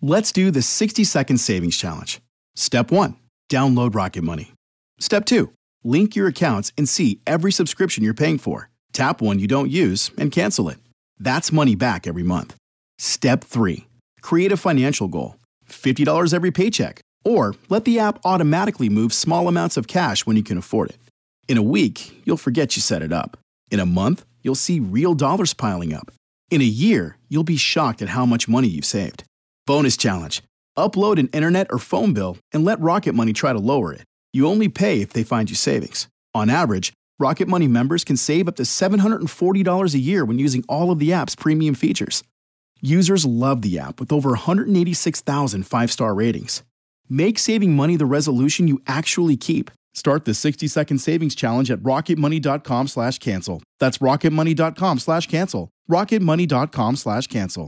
Let's do the 60-second savings challenge. Step 1, download Rocket Money. Step 2, link your accounts and see every subscription you're paying for. Tap one you don't use and cancel it. That's money back every month. Step 3, create a financial goal. $50 every paycheck. Or let the app automatically move small amounts of cash when you can afford it. In a week, you'll forget you set it up. In a month, you'll see real dollars piling up. In a year, you'll be shocked at how much money you've saved. Bonus challenge. Upload an internet or phone bill and let Rocket Money try to lower it. You only pay if they find you savings. On average, Rocket Money members can save up to $740 a year when using all of the app's premium features. Users love the app with over 186,000 five-star ratings. Make saving money the resolution you actually keep. Start the 60-second savings challenge at rocketmoney.com/cancel. That's rocketmoney.com/cancel. rocketmoney.com/cancel.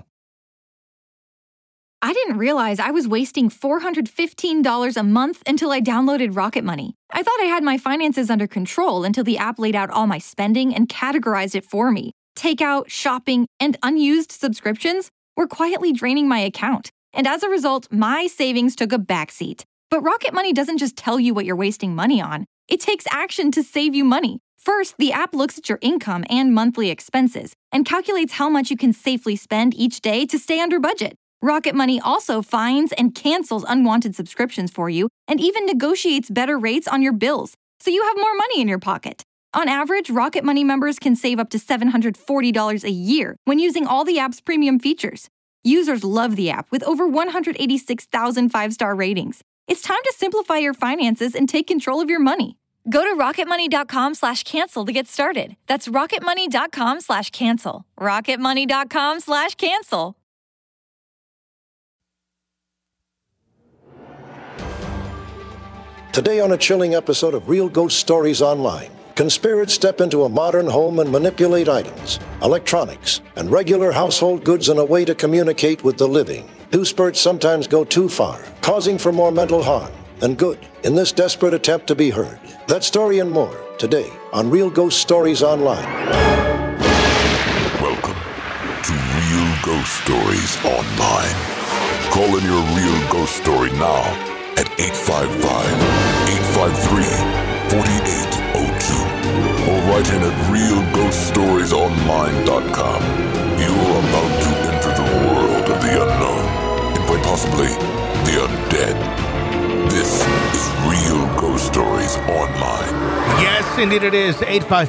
I didn't realize I was wasting $415 a month until I downloaded Rocket Money. I thought I had my finances under control until the app laid out all my spending and categorized it for me. Takeout, shopping, and unused subscriptions were quietly draining my account. And as a result, my savings took a backseat. But Rocket Money doesn't just tell you what you're wasting money on. It takes action to save you money. First, the app looks at your income and monthly expenses and calculates how much you can safely spend each day to stay under budget. Rocket Money also finds and cancels unwanted subscriptions for you and even negotiates better rates on your bills, so you have more money in your pocket. On average, Rocket Money members can save up to $740 a year when using all the app's premium features. Users love the app with over 186,000 five-star ratings. It's time to simplify your finances and take control of your money. Go to rocketmoney.com/cancel to get started. That's rocketmoney.com/cancel. rocketmoney.com/cancel. Today on a chilling episode of Real Ghost Stories Online, conspirators step into a modern home and manipulate items, electronics, and regular household goods in a way to communicate with the living. Two spurts sometimes go too far, causing for more mental harm than good in this desperate attempt to be heard. That story and more today on Real Ghost Stories Online. Welcome to Real Ghost Stories Online. Call in your real ghost story now at 855-853-4802 or write in at realghoststoriesonline.com. You're about to enter the world of the unknown and quite possibly the undead. This is Real Ghost Stories Online. Yes, indeed it is.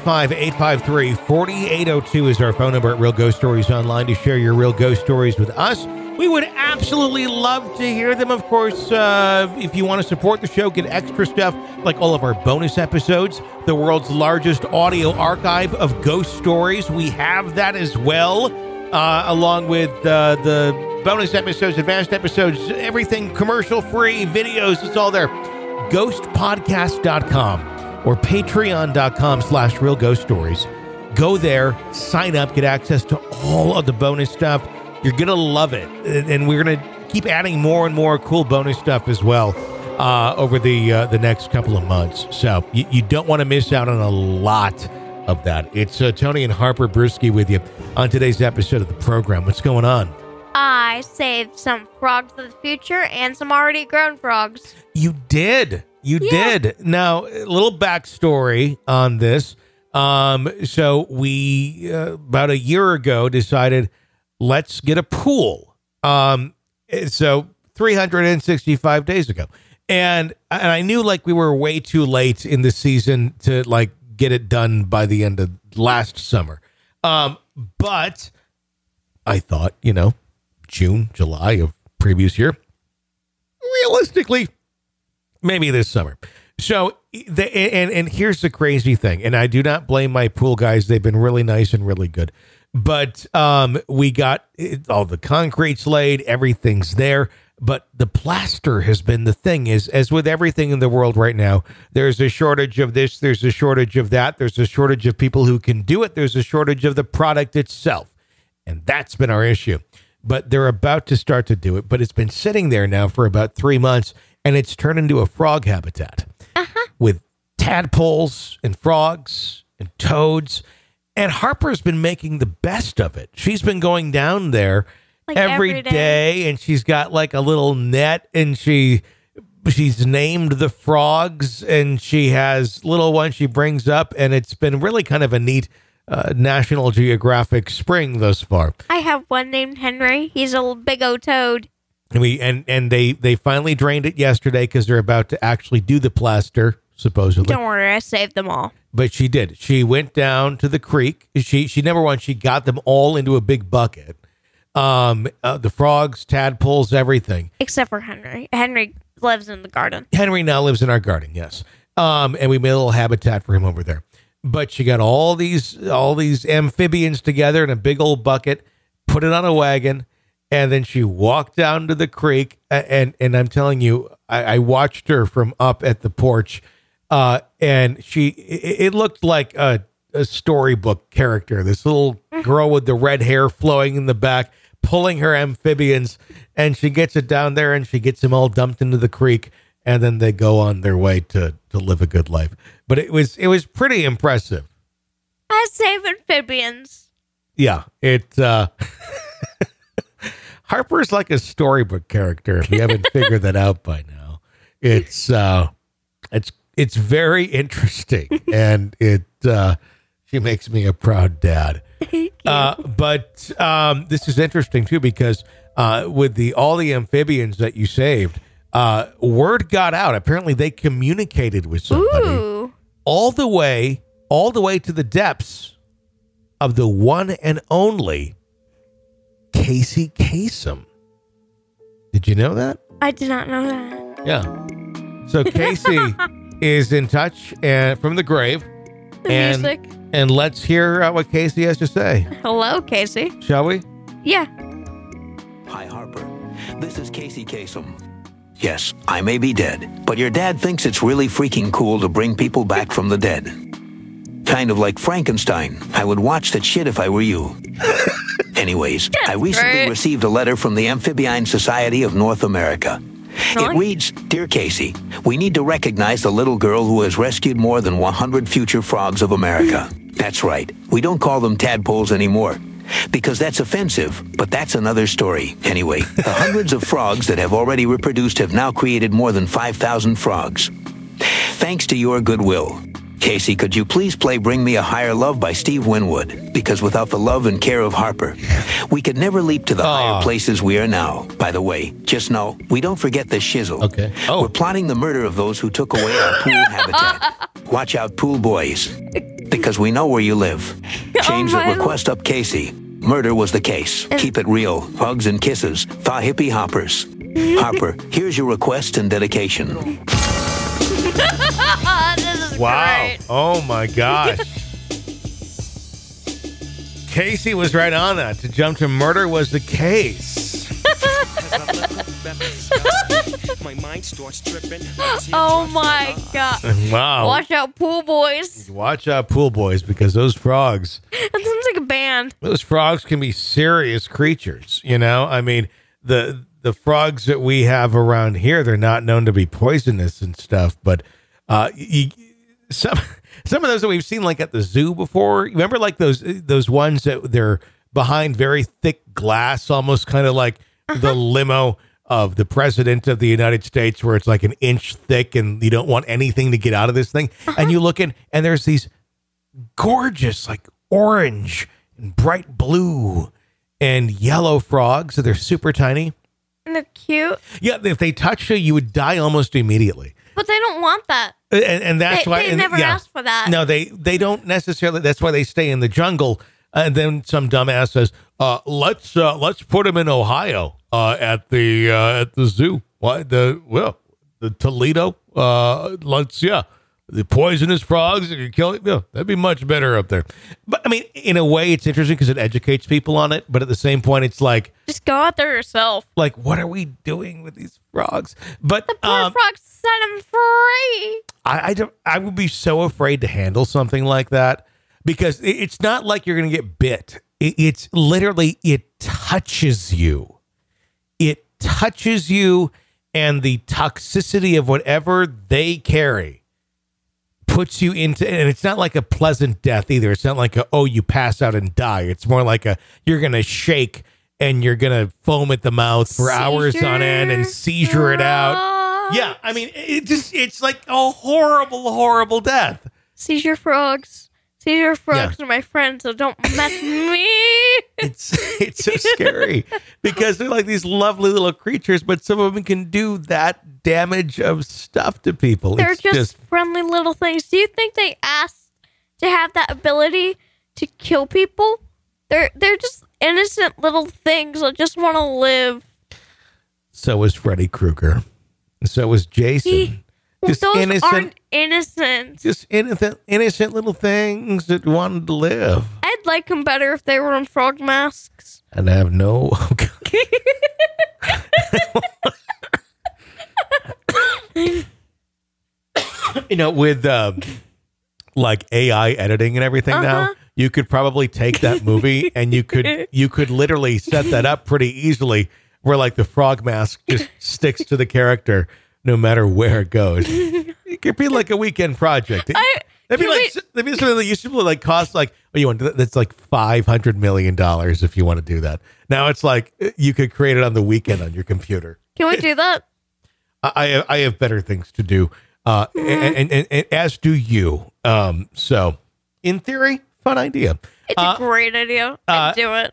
855-853-4802 is our phone number at Real Ghost Stories Online to share your real ghost stories with us. We would absolutely love to hear them. Of course, if you want to support the show, get extra stuff like all of our bonus episodes, the world's largest audio archive of ghost stories. We have that as well, along with the bonus episodes, advanced episodes, everything commercial-free, videos. It's all there. Ghostpodcast.com or patreon.com/Real Ghost Stories. Go there, sign up, get access to all of the bonus stuff. You're going to love it. And we're going to keep adding more and more cool bonus stuff as well over the next couple of months. So you don't want to miss out on a lot of that. It's Tony and Harper Brewski with you on today's episode of the program. What's going on? I saved some frogs of the future and some already grown frogs. You did. You did. Now, a little backstory on this. So we, about a year ago, decided, let's get a pool. So 365 days ago. And I knew like we were way too late in the season to like get it done by the end of last summer. But I thought, June, July of previous year, realistically, maybe this summer. So, and here's the crazy thing, and I do not blame my pool guys. They've been really nice and really good. But we got all the concrete's laid, everything's there. But the plaster has been the thing, is as with everything in the world right now, there's a shortage of this, there's a shortage of that, there's a shortage of people who can do it, there's a shortage of the product itself. And that's been our issue. But they're about to start to do it, but it's been sitting there now for about 3 months, and it's turned into a frog habitat with tadpoles and frogs and toads. And Harper's been making the best of it. She's been going down there Like every day, and she's got like a little net, and she's named the frogs, and she has little ones she brings up, and it's been really kind of a neat National Geographic spring thus far. I have one named Henry. He's a big old toad. And they finally drained it yesterday because they're about to actually do the plaster, supposedly. Don't worry, I saved them all. But she did. She went down to the creek. She number one, she got them all into a big bucket. The frogs, tadpoles, everything. Except for Henry. Henry lives in the garden. Henry now lives in our garden, yes. And we made a little habitat for him over there. But she got all these amphibians together in a big old bucket, put it on a wagon, and then she walked down to the creek. And I'm telling you, I watched her from up at the porch, and it looked like a storybook character. This little girl with the red hair flowing in the back, pulling her amphibians, and she gets it down there, and she gets them all dumped into the creek, and then they go on their way to live a good life. But it was pretty impressive. I save amphibians. Yeah, Harper's like a storybook character. If you haven't figured that out by now, it's very interesting, and she makes me a proud dad. But this is interesting too, because with all the amphibians that you saved, word got out. Apparently, they communicated with somebody. Ooh. all the way to the depths of the one and only Casey Kasem. Did you know that? I did not know that. Yeah. So Casey is in touch and from the grave. Music. And let's hear what Casey has to say. Hello, Casey. Shall we? Yeah. Hi, Harper. This is Casey Kasem. Yes, I may be dead, but your dad thinks it's really freaking cool to bring people back from the dead. Kind of like Frankenstein. I would watch that shit if I were you. Anyways, I recently received a letter from the Amphibian Society of North America. It reads, Dear Casey, we need to recognize the little girl who has rescued more than 100 future frogs of America. That's right. We don't call them tadpoles anymore, because that's offensive, but that's another story. Anyway, the hundreds of frogs that have already reproduced have now created more than 5,000 frogs. Thanks to your goodwill. Casey, could you please play Bring Me a Higher Love by Steve Winwood? Because without the love and care of Harper, we could never leap to the higher places we are now. By the way, just know, we don't forget the shizzle. Okay. Oh. We're plotting the murder of those who took away our pool habitat. Watch out, pool boys, because we know where you live. Change the request up, Casey. Murder was the case. Keep it real. Hugs and kisses. Thaw hippie hoppers. Harper, here's your request and dedication. This is Wow. great. Oh my gosh. Casey was right on that. To jump to murder was the case. My mind starts tripping. Oh my god. Wow. Watch out, pool boys. Watch out, pool boys, because those frogs That sounds like a band. can be serious creatures. You know, I mean, the frogs that we have around here, they're not known to be poisonous and stuff, but some of those that we've seen like at the zoo before, remember like those ones that they're behind very thick glass, almost kind of like the limo of the president of the United States, where it's like an inch thick and you don't want anything to get out of this thing. And you look in and there's these gorgeous, like orange and bright blue and yellow frogs. So they're super tiny. And they're cute. Yeah. If they touched you, you would die almost immediately. But they don't want that. And that's why They never asked for that. No, they don't necessarily. That's why they stay in the jungle. And then some dumbass says, let's put them in Ohio at the zoo. Why the Toledo? The poisonous frogs that can kill you. Yeah, that'd be much better up there. But I mean, in a way, it's interesting because it educates people on it. But at the same point, it's like, Just go out there yourself. like, what are we doing with these frogs? But Poor frogs, set them free. I would be so afraid to handle something like that, because it's not like you're going to get bit. It's literally, it touches you. It touches you, and the toxicity of whatever they carry puts you into, and it's not like a pleasant death either. It's not like you pass out and die. It's more like you're going to shake and you're going to foam at the mouth for hours on end and seizure it out. Yeah, I mean, it's like a horrible, horrible death. Seizure frogs. Seizure frogs are my friends, so don't mess with me. It's so scary because they're like these lovely little creatures, but some of them can do that damage of stuff to people. They're just friendly little things. Do you think they asked to have that ability to kill people? They're just innocent little things that just want to live. So was Freddy Krueger. So was Jason. Those aren't innocent. Just innocent little things that wanted to live. I'd like them better if they were in frog masks. And I have no... Oh, you know, with like AI editing and everything now, you could probably take that movie and you could literally set that up pretty easily where like the frog mask just sticks to the character no matter where it goes. It could be like a weekend project. That'd be something that used to like cost like, oh, you want that's like $500 million if you want to do that. Now it's like you could create it on the weekend on your computer. Can we do that? I have better things to do, and as do you. So in theory, fun idea. It's a great idea. I'd do it.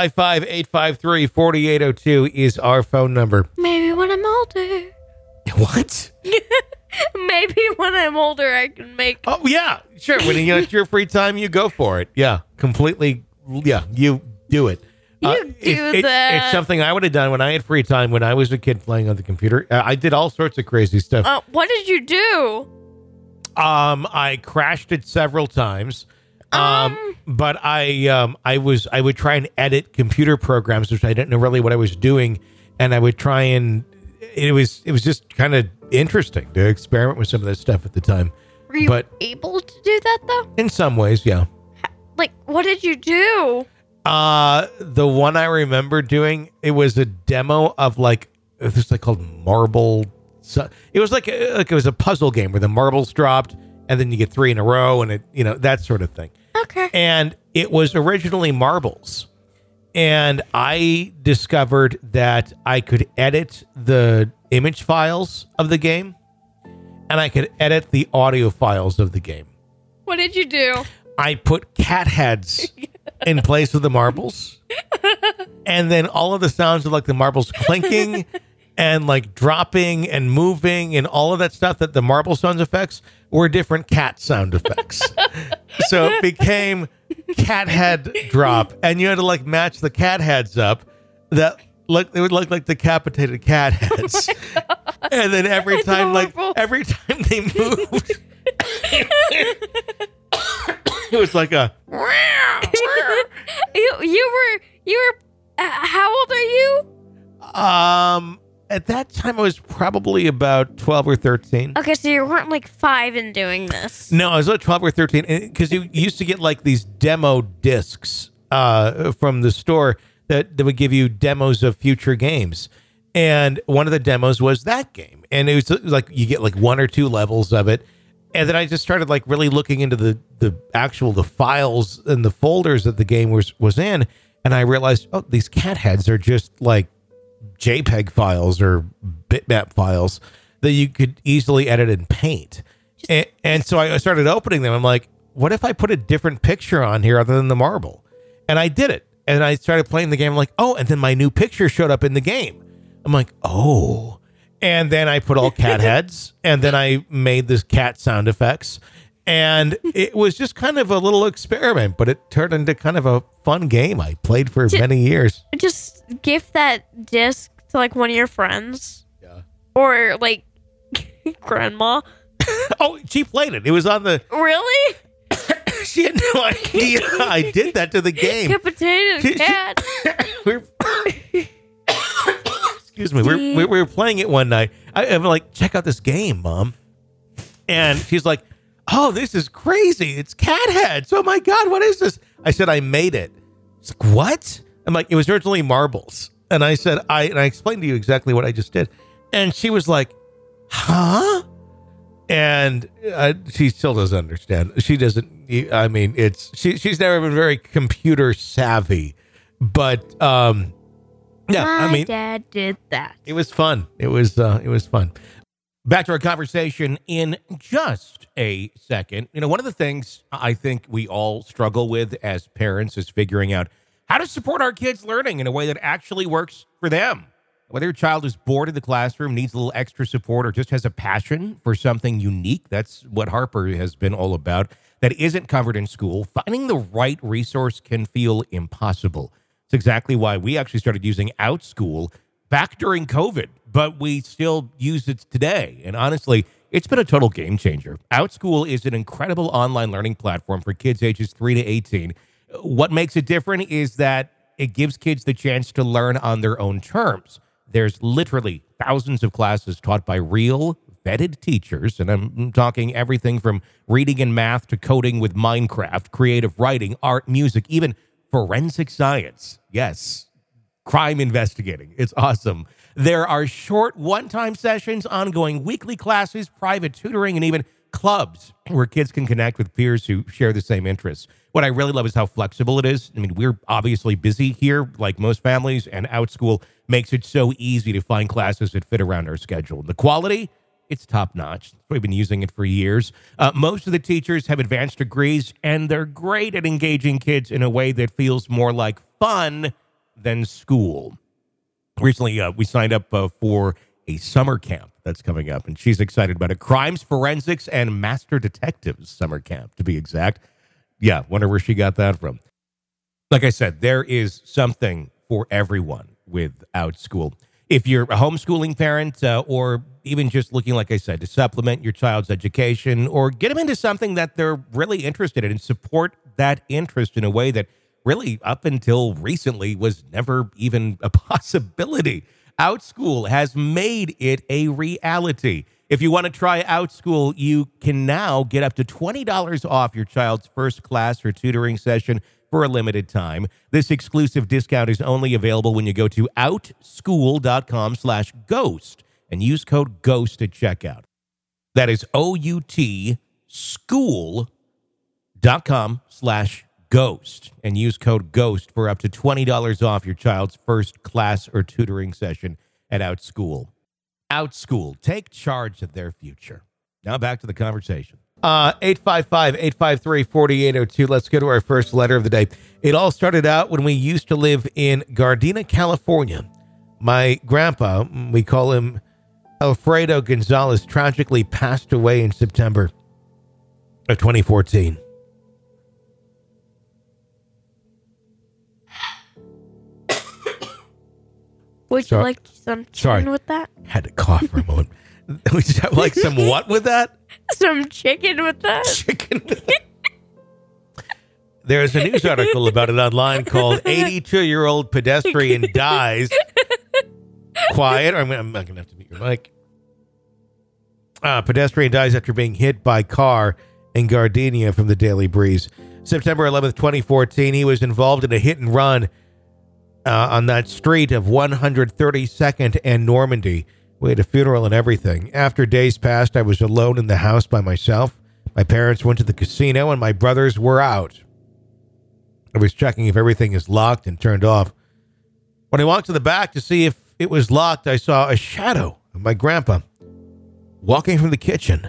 855-853-4802 is our phone number. Maybe when I'm older. What? Maybe when I'm older, I can make. Oh yeah, sure. When you get your free time, you go for it. Yeah, completely. Yeah, you do it. That. It's something I would have done when I had free time when I was a kid playing on the computer. I did all sorts of crazy stuff. What did you do? I crashed it several times. But I would try and edit computer programs, which I didn't know really what I was doing, and I would try and. It was just kind of interesting to experiment with some of that stuff at the time. Were you able to do that though? In some ways, yeah. Like, what did you do? The one I remember doing, it was a demo of like this like called Marble. It was like it was a puzzle game where the marbles dropped and then you get 3 in a row and it that sort of thing. Okay. And it was originally marbles. And I discovered that I could edit the image files of the game and I could edit the audio files of the game. What did you do? I put cat heads in place of the marbles. And then all of the sounds of like the marbles clinking and like dropping and moving and all of that stuff that the marble sound effects were different cat sound effects. So it became cat head drop, and you had to like match the cat heads up that like they would look like decapitated cat heads. And then every time they moved, it was like a you were how old are you? At that time, I was probably about 12 or 13. Okay, so you weren't like 5 in doing this. No, I was about 12 or 13 because you used to get like these demo discs from the store that would give you demos of future games. And one of the demos was that game. And it was like you get like 1 or 2 levels of it. And then I just started like really looking into the files and the folders that the game was in. And I realized, oh, these cat heads are just like JPEG files or bitmap files that you could easily edit in Paint. And so I started opening them. I'm like, what if I put a different picture on here other than the marble? And I did it. And I started playing the game. I'm like, oh, and then my new picture showed up in the game. I'm like, oh. And then I put all cat heads. And then I made this cat sound effects. And it was just kind of a little experiment, but it turned into kind of a fun game I played for many years. Just gift that disc to like one of your friends. Yeah. Or like grandma. Oh, she played it. It was on the... Really? She had no idea I did that to the game. Decapitated cat. Excuse me. We were playing it one night. I'm like, check out this game, Mom. And she's like, oh, this is crazy. It's cat heads. Oh my God, what is this? I said, I made it. She's like, what? I'm like, it was originally marbles. And I said, I explained to you exactly what I just did. And she was like, huh? And she still doesn't understand. She doesn't, she's never been very computer savvy, but Yeah, My dad did that. it was fun. It was fun. Back to our conversation in just a second. One of the things I think we all struggle with as parents is figuring out how to support our kids' learning in a way that actually works for them. Whether your child is bored in the classroom, needs a little extra support, or just has a passion for something unique, that's what Harper has been all about, that isn't covered in school, finding the right resource can feel impossible. It's exactly why we actually started using OutSchool back during COVID, but we still use it today. And honestly, it's been a total game changer. OutSchool is an incredible online learning platform for kids ages 3 to 18. What makes it different is that it gives kids the chance to learn on their own terms. There's literally thousands of classes taught by real, vetted teachers, and I'm talking everything from reading and math to coding with Minecraft, creative writing, art, music, even forensic science. Yes, crime investigating. It's awesome. There are short one-time sessions, ongoing weekly classes, private tutoring, and even clubs where kids can connect with peers who share the same interests. What I really love is how flexible it is. I mean, we're obviously busy here, like most families, and OutSchool makes it so easy to find classes that fit around our schedule. The quality, it's top-notch. We've been using it for years. Most of the teachers have advanced degrees, and they're great at engaging kids in a way that feels more like fun than school. Recently, we signed up for a summer camp that's coming up, and she's excited about it. Crimes, Forensics, and Master Detectives summer camp, to be exact. Yeah, wonder where she got that from. Like I said, there is something for everyone with OutSchool. If you're a homeschooling parent or even just looking, like I said, to supplement your child's education or get them into something that they're really interested in and support that interest in a way that really up until recently was never even a possibility. OutSchool has made it a reality. If you want to try OutSchool, you can now get up to $20 off your child's first class or tutoring session for a limited time. This exclusive discount is only available when you go to outschool.com/ghost and use code GHOST at checkout. That is OUT school.com/ghost and use code GHOST for up to $20 off your child's first class or tutoring session at OutSchool. OutSchool, take charge of their future. Now back to the conversation. 855-853-4802. Let's go to our first letter of the day. It all started out when we used to live in Gardena, California. My grandpa, we call him Alfredo Gonzalez, tragically passed away in September of 2014. Would you like some chicken with that? Had to cough for a moment. Would you like some what with that? Some chicken with that? Chicken with that. There's a news article about it online called 82-year-old pedestrian dies. Quiet. I'm not going to have to mute your mic. Pedestrian dies after being hit by car in Gardenia from the Daily Breeze. September 11th, 2014, he was involved in a hit and run on that street of 132nd and Normandy. We had a funeral and everything. After days passed, I was alone in the house by myself. My parents went to the casino and my brothers were out. I was checking if everything is locked and turned off. When I walked to the back to see if it was locked, I saw a shadow of my grandpa walking from the kitchen.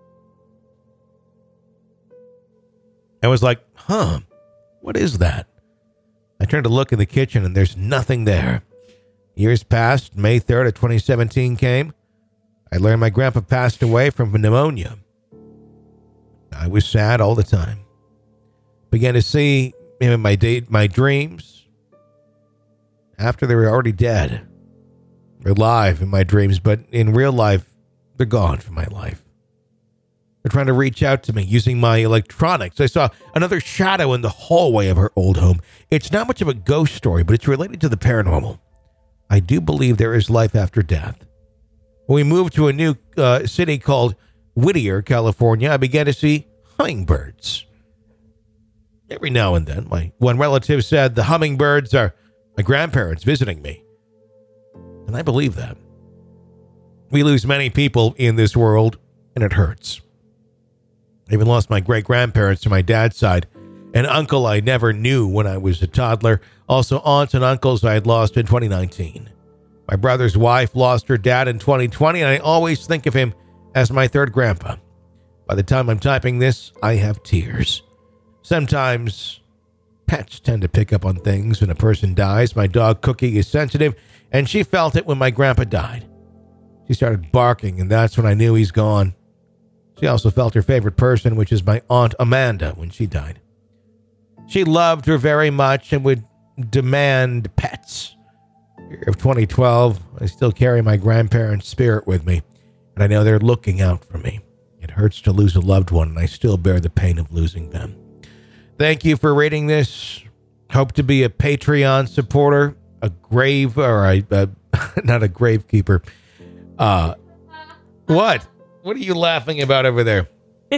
I was like, what is that? I turned to look in the kitchen and there's nothing there. Years passed. May 3rd of 2017 came. I learned my grandpa passed away from pneumonia. I was sad all the time. Began to see him in my dreams after they were already dead. They're alive in my dreams, but in real life, they're gone from my life. They're trying to reach out to me using my electronics. I saw another shadow in the hallway of her old home. It's not much of a ghost story, but it's related to the paranormal. I do believe there is life after death. When we moved to a new city called Whittier, California, I began to see hummingbirds. Every now and then, one relative said the hummingbirds are my grandparents visiting me. And I believe that. We lose many people in this world, and it hurts. I even lost my great-grandparents to my dad's side. an uncle I never knew when I was a toddler. Also, aunts and uncles I had lost in 2019. My brother's wife lost her dad in 2020, and I always think of him as my third grandpa. By the time I'm typing this, I have tears. Sometimes pets tend to pick up on things when a person dies. My dog Cookie is sensitive, and she felt it when my grandpa died. She started barking, and that's when I knew he's gone. She also felt her favorite person, which is my Aunt Amanda, when she died. She loved her very much and would demand pets. Year of 2012, I still carry my grandparents' spirit with me, and I know they're looking out for me. It hurts to lose a loved one, and I still bear the pain of losing them. Thank you for reading this. Hope to be a Patreon supporter, a grave, or not a gravekeeper. What? What are you laughing about over there?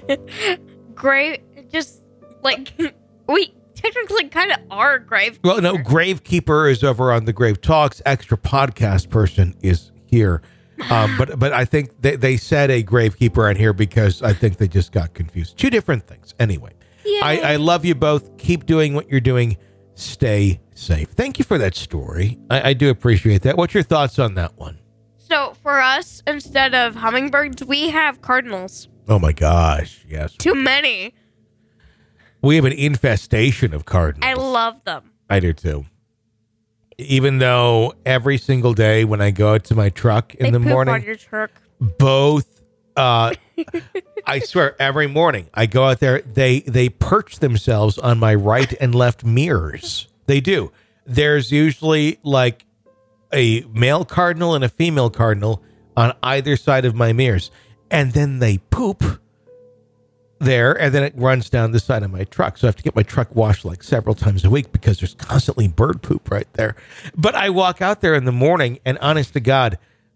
Grave, just like we technically kind of are a grave. Well, no, gravekeeper is over on the Grave Talks. Extra podcast person is here. But I think they said a gravekeeper on here because I think they just got confused. Two different things. Anyway, I love you both. Keep doing what you're doing. Stay safe. Thank you for that story. I do appreciate that. What's your thoughts on that one? So for us, instead of hummingbirds, we have cardinals. Oh my gosh, yes. Too many. We have an infestation of cardinals. I love them. I do too. Even though every single day when I go out to my truck in the morning, on your truck. Both, I swear, every morning I go out there, they perch themselves on my right and left mirrors. They do. There's usually like a male cardinal and a female cardinal on either side of my mirrors. And then they poop there, and then it runs down the side of my truck. So I have to get my truck washed like several times a week because there's constantly bird poop right there. But I walk out there in the morning, and honest to God,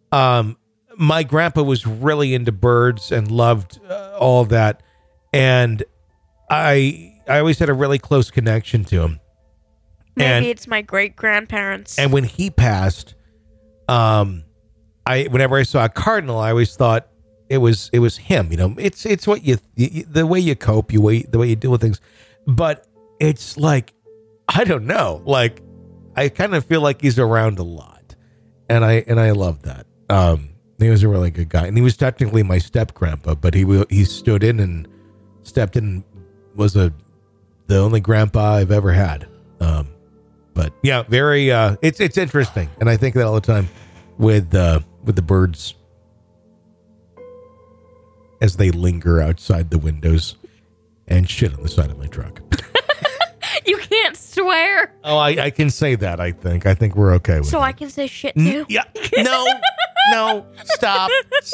my grandpa was really into birds and loved all that. And I always had a really close connection to him. Maybe it's my great-grandparents. And when he passed, whenever I saw a cardinal, I always thought it was him. You know, it's what you the way you cope, the way you deal with things. But it's like, I don't know. Like, I kind of feel like he's around a lot, and I love that. He was a really good guy, and he was technically my step grandpa, but he stood in and stepped in, was the only grandpa I've ever had. But yeah, very, it's interesting. And I think that all the time with the birds as they linger outside the windows and shit on the side of my truck. You can't swear. Oh, I can say that. I think we're okay with it. So I can say shit too? Yeah. No, stop.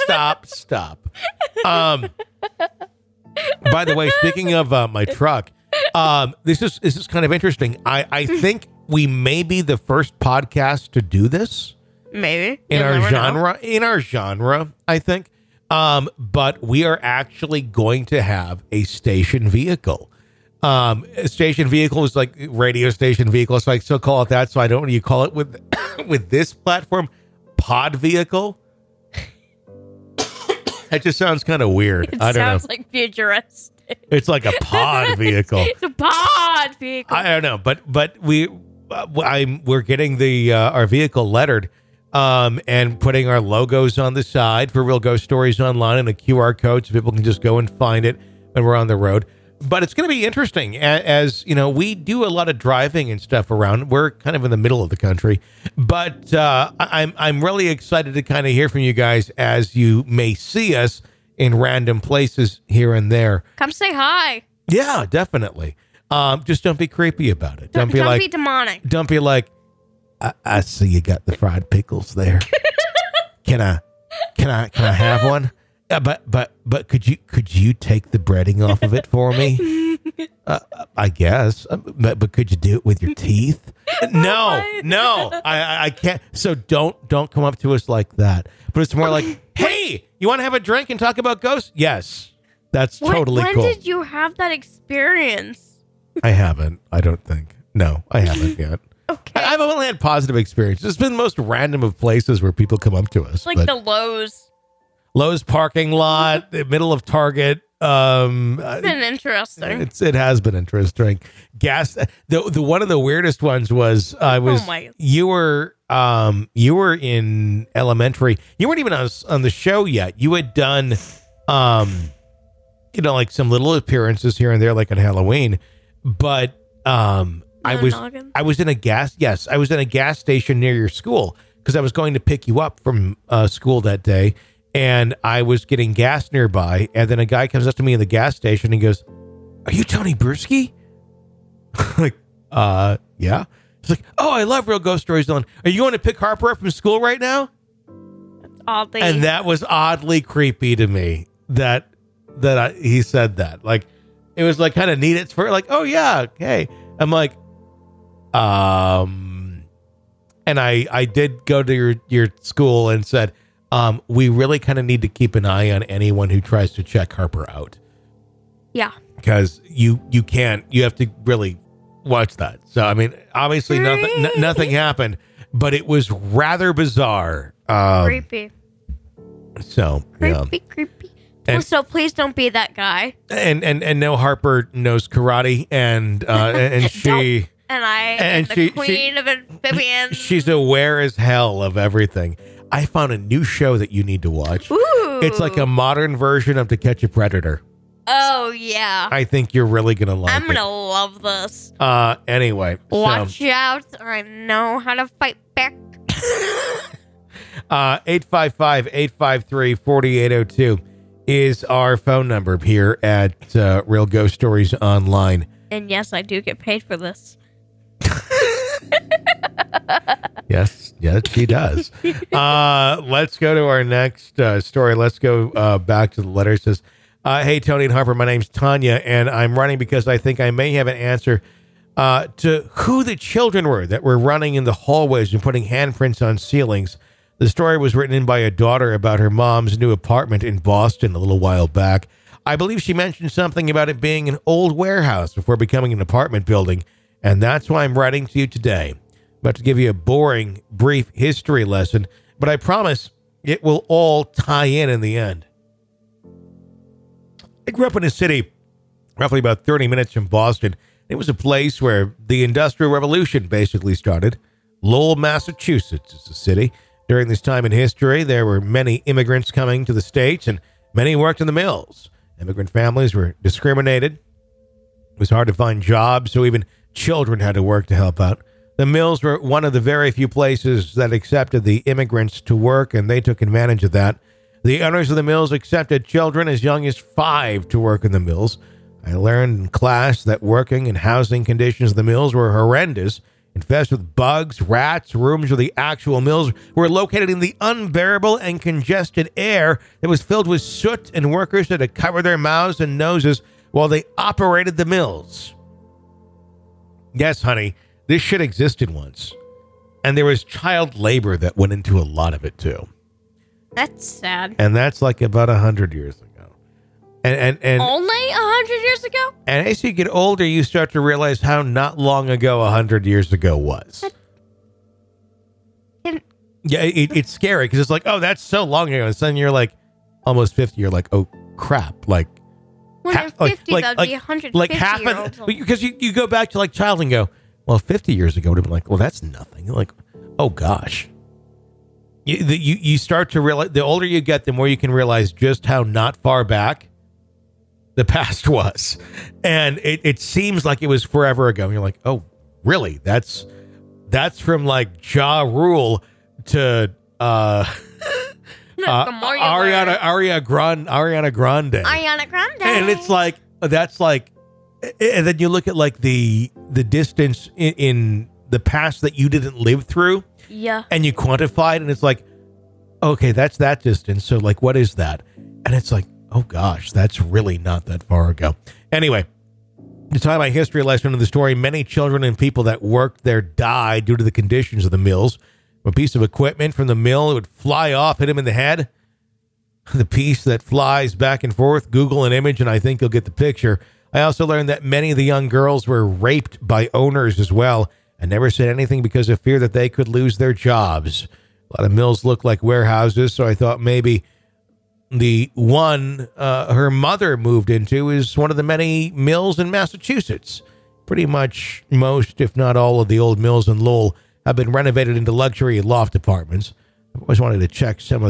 By the way, speaking of my truck, this is kind of interesting. I think we may be the first podcast to do this. Maybe. In our genre, I think. But we are actually going to have a station vehicle. A station vehicle is like radio station vehicle, so I still call it that. So I don't know what you call it with with this platform, pod vehicle. That just sounds kind of weird. I don't know. It sounds like futuristic. It's like a pod vehicle. It's a pod vehicle. I don't know, but we're getting our vehicle lettered, and putting our logos on the side for Real Ghost Stories Online and a QR code so people can just go and find it when we're on the road. But it's going to be interesting, as you know, we do a lot of driving and stuff around. We're kind of in the middle of the country, but I'm really excited to kind of hear from you guys as you may see us in random places here and there. Come say hi. Yeah, definitely. Just don't be creepy about it. Don't be demonic. Don't be like, I see you got the fried pickles there. Can I have one? But could you take the breading off of it for me? I guess. But could you do it with your teeth? No, I can't. So don't come up to us like that. But it's more like, hey, you want to have a drink and talk about ghosts? Yes, that's totally cool. When did you have that experience? I haven't. I don't think. No, I haven't yet. Okay. I've only had positive experiences. It's been the most random of places where people come up to us. Like the Lowe's parking lot, the middle of Target. It's been interesting. It has been interesting. Gas. The one of the weirdest ones was you were in elementary. You weren't even on the show yet. You had done like some little appearances here and there, like on Halloween. But I was in a gas station near your school because I was going to pick you up from school that day. And I was getting gas nearby, and then a guy comes up to me in the gas station and goes, "Are you Tony Bruschi?" Like, yeah. He's like, "Oh, I love Real Ghost Stories, Dylan. Are you going to pick Harper up from school right now?" That's oddly. And that was oddly creepy to me that he said that. Like, it was like kind of neat. It's for like, "Oh yeah, hey." I'm like, and I did go to your school and said, we really kind of need to keep an eye on anyone who tries to check Harper out. Yeah. Because you have to really watch that. So, I mean, obviously nothing happened, but it was rather bizarre. Creepy. So, Creepy. So please don't be that guy. And no, Harper knows karate and she... And I am the queen of amphibians. She's aware as hell of everything. I found a new show that you need to watch. Ooh. It's like a modern version of To Catch a Predator. Oh, yeah. I think you're really going to like it. I'm going to love this. Anyway. Watch out, or I know how to fight back. 855-853-4802 is our phone number here at Real Ghost Stories Online. And yes, I do get paid for this. Yes, she does. Let's go to our next story. Let's go back to the letter. It says, hey, Tony and Harper, my name's Tanya, and I'm running because I think I may have an answer to who the children were that were running in the hallways and putting handprints on ceilings. The story was written in by a daughter about her mom's new apartment in Boston a little while back. I believe she mentioned something about it being an old warehouse before becoming an apartment building, and that's why I'm writing to you today. I'm about to give you a boring, brief history lesson, but I promise it will all tie in the end. I grew up in a city roughly about 30 minutes from Boston. It was a place where the Industrial Revolution basically started. Lowell, Massachusetts is the city. During this time in history, there were many immigrants coming to the States, and many worked in the mills. Immigrant families were discriminated. It was hard to find jobs, so even children had to work to help out. The mills were one of the very few places that accepted the immigrants to work, and they took advantage of that. The owners of the mills accepted children as young as 5 to work in the mills. I learned in class that working and housing conditions of the mills were horrendous, infested with bugs, rats. Rooms where the actual mills were located in the unbearable and congested air that was filled with soot, and workers had to cover their mouths and noses while they operated the mills. Yes, honey, this shit existed once. And there was child labor that went into a lot of it, too. That's sad. And that's like about 100 years ago. And only 100 years ago? And as you get older, you start to realize how not long ago 100 years ago was. Yeah, it's scary because it's like, oh, that's so long ago. And suddenly you're like almost 50. You're like, oh, crap. Like, when I'm 50, that'd be 150 like half year old. Because you go back to like child and go, well, 50 years ago would have been like, well, that's nothing. You're like, oh, gosh. You start to realize, the older you get, the more you can realize just how not far back the past was. And it seems like it was forever ago. And you're like, oh, really? That's from like Ja Rule to Ariana Grande. And it's like, that's like, and then you look at like the distance in the past that you didn't live through. Yeah. And you quantify it, and it's like, okay, that's that distance. So like, what is that? And it's like, oh gosh, that's really not that far ago. Anyway, to tie my history lesson to the story, many children and people that worked there died due to the conditions of the mills. A piece of equipment from the mill, it would fly off, hit him in the head. The piece that flies back and forth, Google an image, and I think you'll get the picture. I also learned that many of the young girls were raped by owners as well, and never said anything because of fear that they could lose their jobs. A lot of mills look like warehouses, so I thought maybe The one her mother moved into is one of the many mills in Massachusetts. Pretty much most, if not all, of the old mills in Lowell have been renovated into luxury loft apartments. I always wanted to check some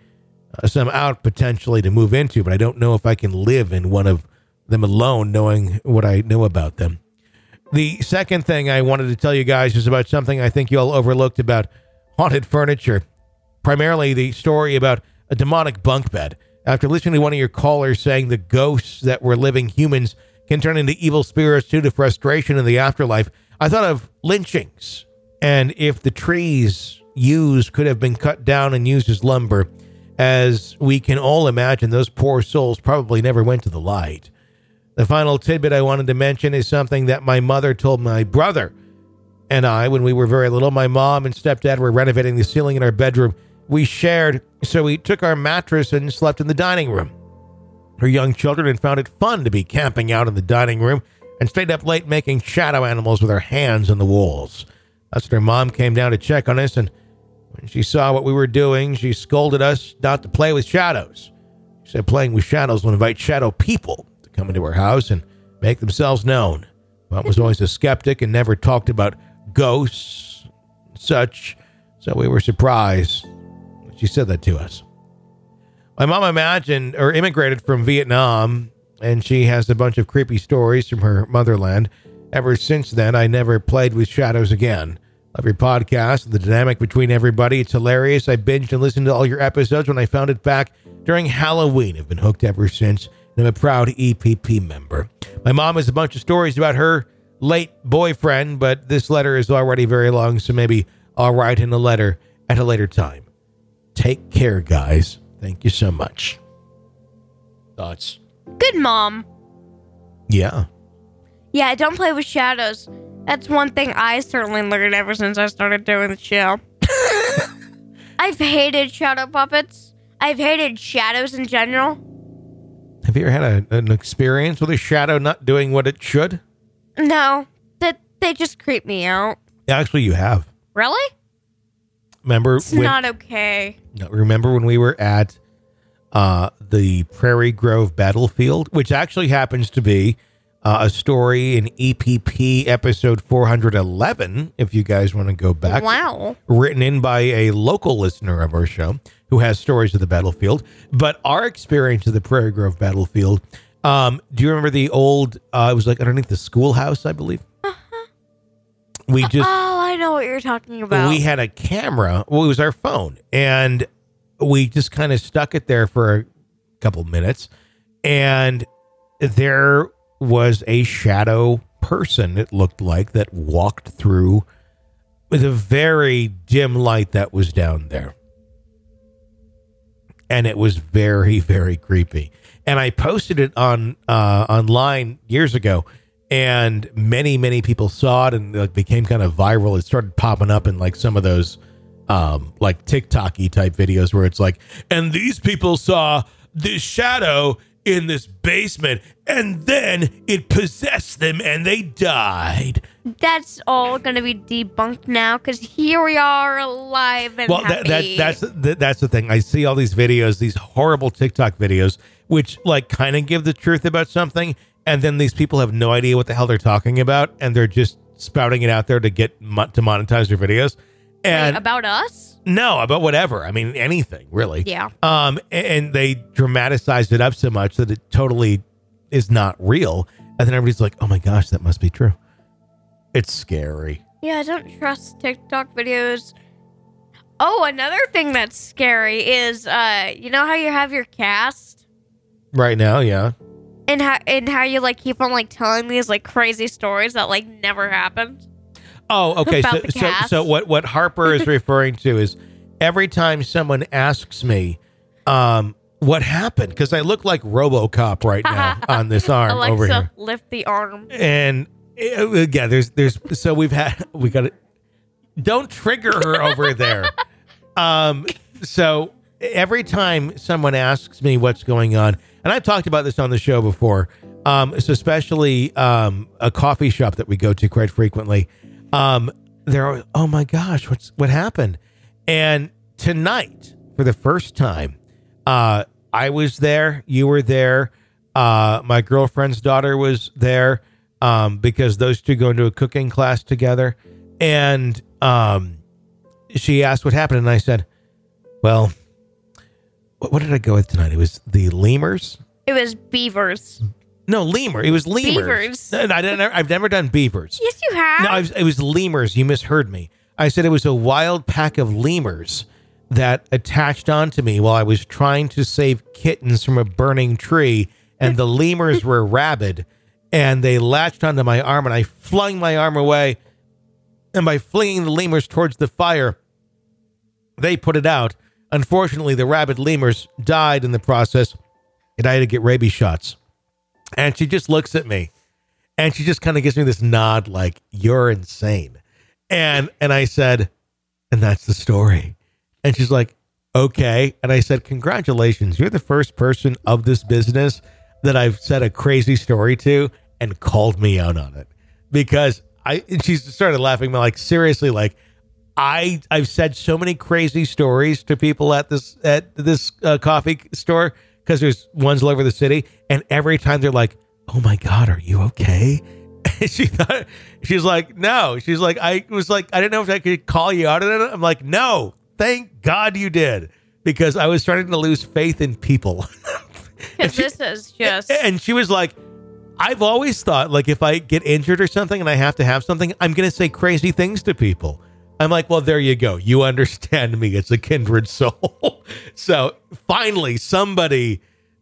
out potentially to move into, but I don't know if I can live in one of them alone, knowing what I know about them. The second thing I wanted to tell you guys is about something I think you all overlooked about haunted furniture. Primarily the story about a demonic bunk bed. After listening to one of your callers saying the ghosts that were living humans can turn into evil spirits due to frustration in the afterlife, I thought of lynchings. And if the trees used could have been cut down and used as lumber, as we can all imagine, those poor souls probably never went to the light. The final tidbit I wanted to mention is something that my mother told my brother and I when we were very little. My mom and stepdad were renovating the ceiling in our bedroom. We shared, so we took our mattress and slept in the dining room. Her young children had found it fun to be camping out in the dining room and stayed up late making shadow animals with their hands on the walls. That's when her mom came down to check on us, and when she saw what we were doing, she scolded us not to play with shadows. She said playing with shadows will invite shadow people to come into her house and make themselves known. Mom was always a skeptic and never talked about ghosts and such, so we were surprised when she said that to us. My mom immigrated from Vietnam, and she has a bunch of creepy stories from her motherland. Ever since then, I never played with shadows again. Love your podcast, the dynamic between everybody. It's hilarious. I binged and listened to all your episodes when I found it back during Halloween. I've been hooked ever since, and I'm a proud EPP member. My mom has a bunch of stories about her late boyfriend, but this letter is already very long, so maybe I'll write in a letter at a later time. Take care, guys. Thank you so much. Thoughts? Good mom. Yeah. Yeah, don't play with shadows. That's one thing I certainly learned ever since I started doing the show. I've hated shadow puppets. I've hated shadows in general. Have you ever had an experience with a shadow not doing what it should? No, they just creep me out. Actually, you have. Really? Remember? It's not okay. No, remember when we were at the Prairie Grove battlefield, which actually happens to be a story in EPP episode 411, if you guys want to go back. Wow. Written in by a local listener of our show who has stories of the battlefield. But our experience of the Prairie Grove battlefield, do you remember the old, it was like underneath the schoolhouse, I believe? Uh-huh. Oh, I know what you're talking about. We had a camera. Well, it was our phone. And we just kind of stuck it there for a couple minutes. And there was a shadow person, it looked like, that walked through with a very dim light that was down there. And it was very, very creepy. And I posted it on online years ago, and many, many people saw it, and it became kind of viral. It started popping up in like some of those like TikTok-y type videos where it's like, and these people saw this shadow in this basement, and then it possessed them and they died. That's all going to be debunked now, because here we are alive and happy. That's the thing. I see all these videos, these horrible TikTok videos, which like kind of give the truth about something, and then these people have no idea what the hell they're talking about, and they're just spouting it out there to get to monetize their videos. And wait, about us? No, about whatever. I mean, anything, really. Yeah. And they dramatized it up so much that it totally is not real. And then everybody's like, oh my gosh, that must be true. It's scary. Yeah, I don't trust TikTok videos. Oh, another thing that's scary is, you know how you have your cast? Right now, yeah. And how you like keep on like telling these like crazy stories that like never happened? Oh, okay. So what Harper is referring to is every time someone asks me, what happened? Because I look like RoboCop right now on this arm Alexa, over here. Lift the arm. And yeah, there's so we got to don't trigger her over there. So every time someone asks me what's going on, and I've talked about this on the show before, so especially a coffee shop that we go to quite frequently. They're, oh my gosh, what happened? And tonight, for the first time, I was there. You were there. My girlfriend's daughter was there because those two go into a cooking class together. And she asked what happened. And I said, well, what did I go with tonight? It was the lemurs. It was beavers. No, lemur. It was lemurs. Beavers. I've never done beavers. Yes, you have. No, it was lemurs. You misheard me. I said it was a wild pack of lemurs that attached onto me while I was trying to save kittens from a burning tree, and the lemurs were rabid, and they latched onto my arm, and I flung my arm away, and by flinging the lemurs towards the fire, they put it out. Unfortunately, the rabid lemurs died in the process, and I had to get rabies shots. And she just looks at me, and she just kind of gives me this nod like, you're insane. And I said, and that's the story. And she's like, okay. And I said, congratulations. You're the first person of this business that I've said a crazy story to and called me out on it. Because and she started laughing, like, seriously, like, I've said so many crazy stories to people at this coffee store, because there's ones all over the city. And every time they're like, oh my God, are you okay? And she's like, no. She's like, I didn't know if I could call you out on it. I'm like, no, thank God you did. Because I was starting to lose faith in people. Because this is just... And she was like, I've always thought, like, if I get injured or something and I have to have something, I'm going to say crazy things to people. I'm like, well, there you go. You understand me. It's a kindred soul. So finally, somebody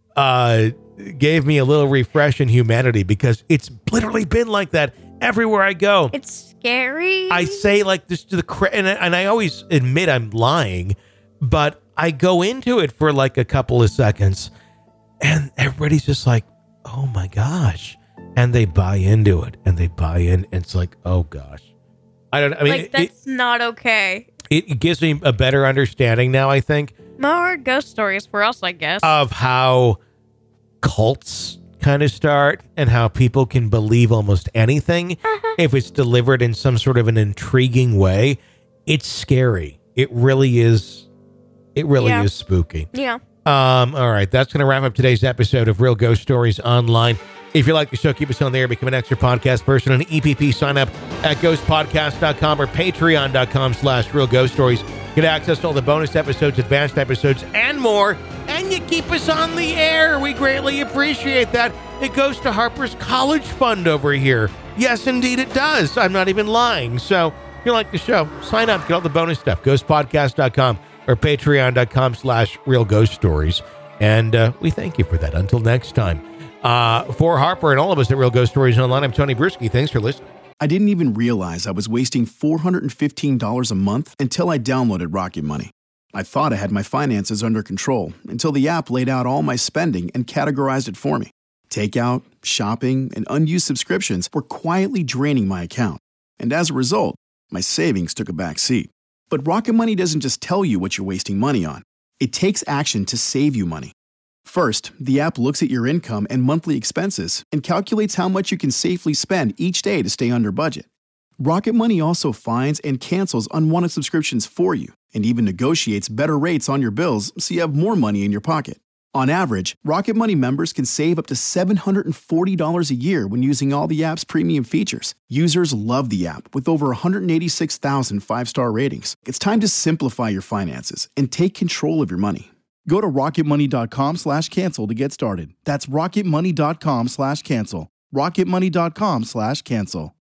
gave me a little refresh in humanity, because it's literally been like that everywhere I go. It's scary. I say like this to and I always admit I'm lying, but I go into it for like a couple of seconds, and everybody's just like, oh my gosh. And they buy into it, and they buy in. And it's like, oh gosh. I don't know. I mean, like, that's not okay. It gives me a better understanding now, I think. More ghost stories for us, I guess. Of how cults kind of start, and how people can believe almost anything if it's delivered in some sort of an intriguing way. It's scary. It really is. It really is spooky. Yeah. All right. That's going to wrap up today's episode of Real Ghost Stories Online. If you like the show, keep us on the air. Become an extra podcast person on EPP. Sign up at ghostpodcast.com or patreon.com/Real Ghost Stories. Get access to all the bonus episodes, advanced episodes, and more. And you keep us on the air. We greatly appreciate that. It goes to Harper's College Fund over here. Yes, indeed it does. I'm not even lying. So if you like the show, sign up. Get all the bonus stuff. Ghostpodcast.com or patreon.com/Real Ghost Stories. And we thank you for that. Until next time. For Harper and all of us at Real Ghost Stories Online, I'm Tony Bruschi. Thanks for listening. I didn't even realize I was wasting $415 a month until I downloaded Rocket Money. I thought I had my finances under control until the app laid out all my spending and categorized it for me. Takeout, shopping, and unused subscriptions were quietly draining my account. And as a result, my savings took a back seat. But Rocket Money doesn't just tell you what you're wasting money on. It takes action to save you money. First, the app looks at your income and monthly expenses and calculates how much you can safely spend each day to stay under budget. Rocket Money also finds and cancels unwanted subscriptions for you and even negotiates better rates on your bills so you have more money in your pocket. On average, Rocket Money members can save up to $740 a year when using all the app's premium features. Users love the app with over 186,000 five-star ratings. It's time to simplify your finances and take control of your money. Go to rocketmoney.com/cancel to get started. That's rocketmoney.com/cancel. rocketmoney.com/cancel.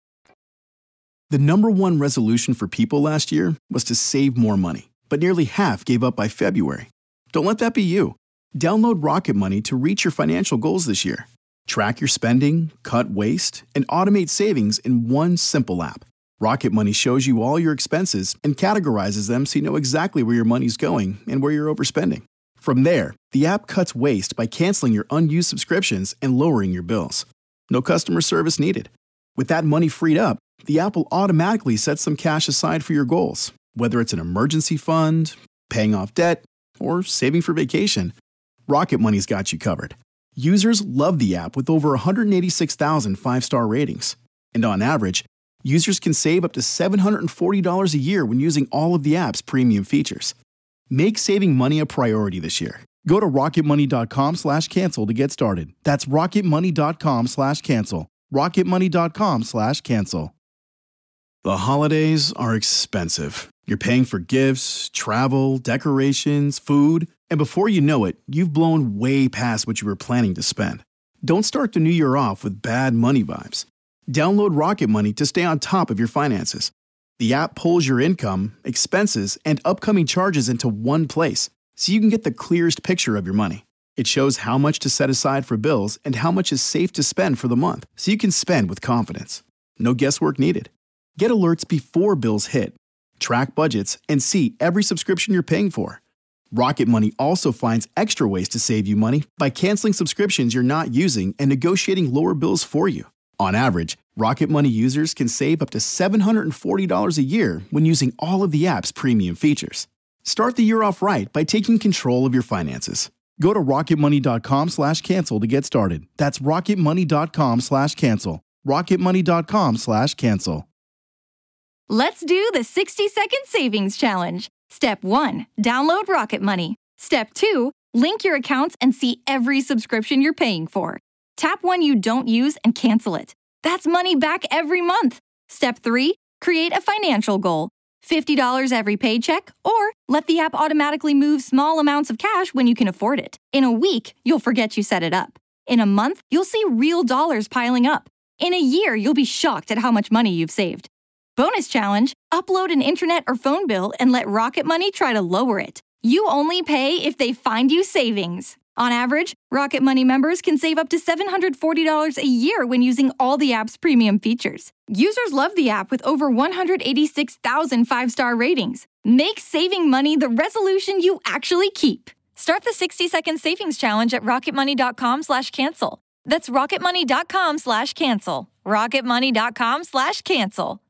The number one resolution for people last year was to save more money, but nearly half gave up by February. Don't let that be you. Download Rocket Money to reach your financial goals this year. Track your spending, cut waste, and automate savings in one simple app. Rocket Money shows you all your expenses and categorizes them so you know exactly where your money's going and where you're overspending. From there, the app cuts waste by canceling your unused subscriptions and lowering your bills. No customer service needed. With that money freed up, the app will automatically set some cash aside for your goals, whether it's an emergency fund, paying off debt, or saving for vacation. Rocket Money's got you covered. Users love the app with over 186,000 five-star ratings. And on average, users can save up to $740 a year when using all of the app's premium features. Make saving money a priority this year Go to rocketmoney.com/cancel to get started. That's rocketmoney.com/cancel. rocketmoney.com/cancel. The holidays are expensive. You're paying for gifts, travel, decorations, food, and before you know it, you've blown way past what you were planning to spend. Don't start the new year off with bad money vibes. Download Rocket Money to stay on top of your finances. The app pulls your income, expenses, and upcoming charges into one place, so you can get the clearest picture of your money. It shows how much to set aside for bills and how much is safe to spend for the month, so you can spend with confidence. No guesswork needed. Get alerts before bills hit, track budgets, and see every subscription you're paying for. Rocket Money also finds extra ways to save you money by canceling subscriptions you're not using and negotiating lower bills for you. On average, Rocket Money users can save up to $740 a year when using all of the app's premium features. Start the year off right by taking control of your finances. Go to rocketmoney.com/cancel to get started. That's rocketmoney.com/cancel. rocketmoney.com/cancel. Let's do the 60-second savings challenge. Step 1, download Rocket Money. Step 2, link your accounts and see every subscription you're paying for. Tap one you don't use and cancel it. That's money back every month. Step 3, create a financial goal. $50 every paycheck, or let the app automatically move small amounts of cash when you can afford it. In a week, you'll forget you set it up. In a month, you'll see real dollars piling up. In a year, you'll be shocked at how much money you've saved. Bonus challenge, upload an internet or phone bill and let Rocket Money try to lower it. You only pay if they find you savings. On average, Rocket Money members can save up to $740 a year when using all the app's premium features. Users love the app with over 186,000 five-star ratings. Make saving money the resolution you actually keep. Start the 60-second savings challenge at rocketmoney.com/cancel. That's rocketmoney.com/cancel. rocketmoney.com/cancel.